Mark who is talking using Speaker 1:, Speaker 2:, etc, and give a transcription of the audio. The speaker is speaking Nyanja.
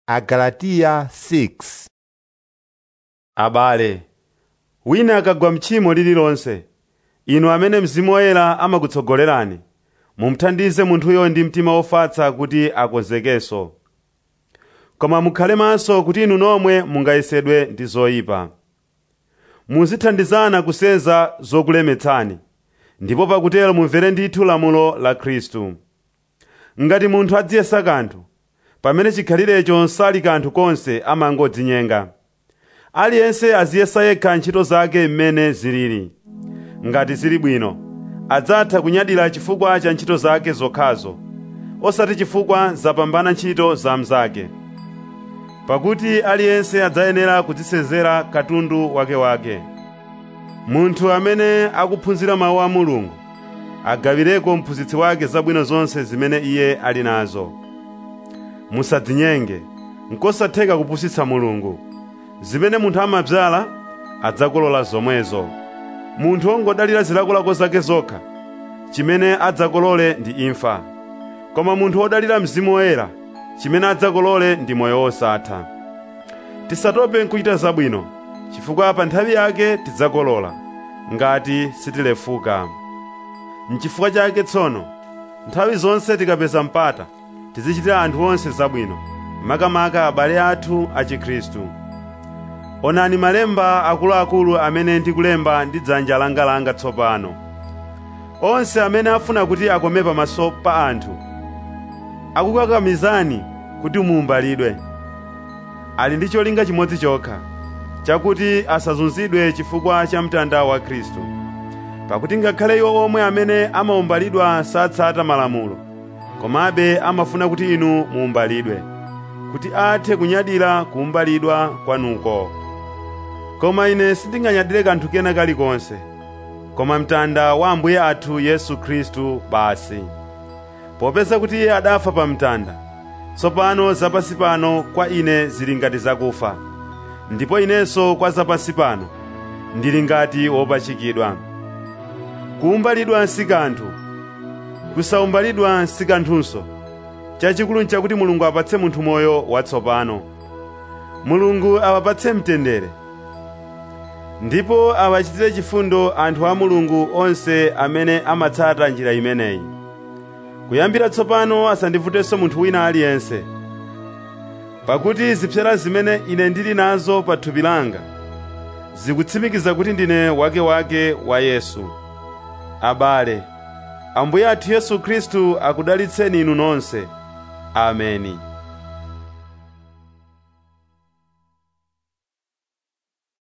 Speaker 1: Agalatiya 6.
Speaker 2: Abale, wina akagwa mchimo lililonse, inu amene Mzimu Woyera amakutsogolerani, mumuthandize munthuyo ndi mtima wofatsa kuti akonzekenso. Koma mukhale maso kuti inu nomwe mungayesedwe ndi zoyipa. Muzithandizana kusenza zokulemetsani, ndipo pakutero mumvere ndithu lamulo la Khristu. Ngati munthu adziyesa kanthu, pamene chikhalirecho sali kanthu konse amangodzinyenga. Aliyense aziyesa yekha ntchito zake mmene zilili. Ngati zili bwino, adzatha kunyadira chifukwa cha ntchito zake zokhazo, osati chifukwa zapambana ntchito za mnzake. Pakuti aliyense adzayenera kudzisenzera katundu wakewake. Munthu amene akuphunzira mawu a Mulungu agawireko mphunzitsi wake zabwino zonse zimene iye ali nazo. Musadzinyenge, nkosatheka kupusitsa Mulungu. Zimene munthu amadzala adzakolola zomwezo. Munthu wongodalira zilakolako zake zokha, chimene adzakolole ndi imfa. Koma munthu wodalira Mzimu Woyera, chimene adzakolole ndi moyo wosatha. Tisatope nkuchita zabwino, chifukwa pa nthawi yake tidzakolola, ngati sitilefuka. N'chifukwa chake tsono, nthawi zonse tikapeza mpata, tizichitira anthu onse zabwino, makamaka abale athu a Chikhristu. Onani malemba akuluakulu amene ndikulemba ndi dzanja langa tsopano. Onse amene afuna kuti akome pamaso pa anthu, akukakamizani kuti muumbalidwe. Ali ndi cholinga chimodzi chokha, chakuti asazunzidwe chifukwa cha mtanda wa Khristu. Pakuti ngakhale iwo omwe amene amaumbalidwa satsata malamulo, komabe amafuna kuti inu muumbalidwe, kuti athe kunyadira kuumbalidwa kwanuko. Koma ine sindinganyadire kanthu kena kalikonse, koma mtanda wa Ambuye athu Yesu Khristu basi. Popeza kuti iye adafa pa mtanda, tsopano zapansi pano kwa ine zili ngati zakufa, ndipo inenso kwa zapansi pano ndili ngati wopachikidwa. Kuumbalidwa si kanthu, kusaumbalidwa si kanthunso. Chachikulu nchakuti Mulungu apatse munthu moyo watsopano. Mulungu awapatse mtendere, ndipo awachitire chifundo anthu a Mulungu onse amene amatsata njira imeneyi. Kuyambira tsopano asandivutenso munthu wina aliyense, pakuti zipsera zimene ine ndili nazo pa thupi langa zikutsimikiza kuti ndine wake wa Yesu. Abale, Ambuye athu Yesu Khristu akudalitseni inu nonse. Ameni.